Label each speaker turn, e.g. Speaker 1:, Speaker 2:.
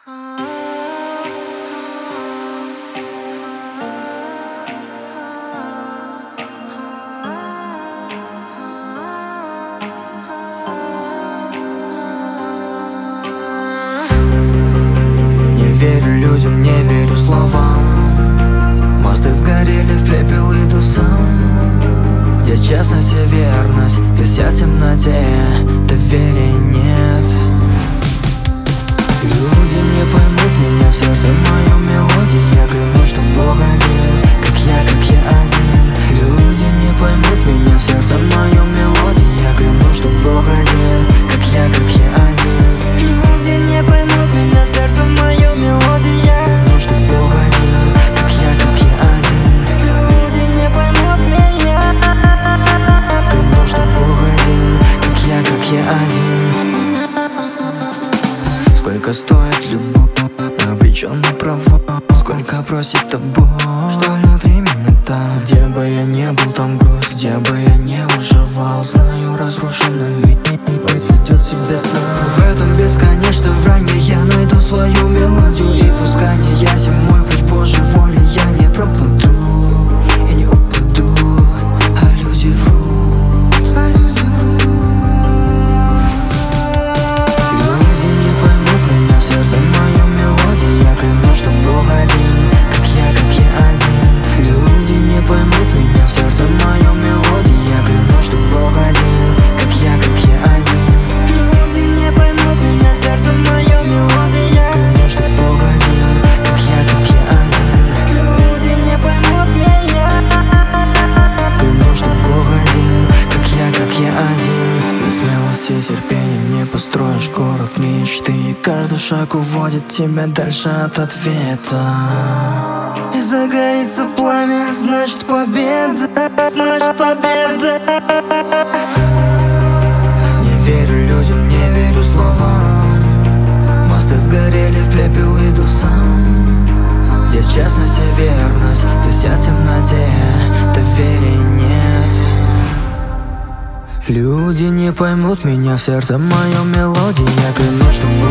Speaker 1: Не верю людям, не верю словам. Мосты сгорели в пепел, иду сам. Где честность и верность, здесь я в темноте, доверия нет. Люди не поймут меня, в сердце моем мелодии. Я клянусь, что Бог один, как я один. Люди не поймут меня, в сердце моем мелодии. Я клянусь, что Бог один, как я один. Люди не поймут меня, в сердце моем мелодии. Я клянусь, что Бог один, как я один. Люди не поймут меня. Клянусь, что Бог один, как я один. Сколько стоит любовь, обречен на провал. Сколько просит тобой, что внутри меня там. Где бы я не был, там грусть, где бы я не выживал. Знаю, разрушенный мир возведет себя сам. В этом бесконечном вранье я найду свою мелодию. И пускай не ясен мой путь Божьей воли, я не пропаду и не упаду, а люди врут. За мою мелодию я клянусь, что Бог один, как я один. Люди не поймут меня, в сердце моем мелодии. Я клянусь, что Бог один, как я один. Люди не поймут меня, в сердце моем мелодии. Я клянусь, что Бог один, как я один. Люди не поймут меня. Клянусь, что Бог один, как я один. Без смелости и терпения не построишь город мечты. И каждый шаг уводит тебя дальше от ответа. И загорится пламя, значит победа, значит победа. Не верю людям, не верю словам. Мосты сгорели в пепел, иду сам. Где честность и верность, здесь я в темноте, доверия нет. Люди не поймут меня, в сердце моем мелодии. Я клянусь, что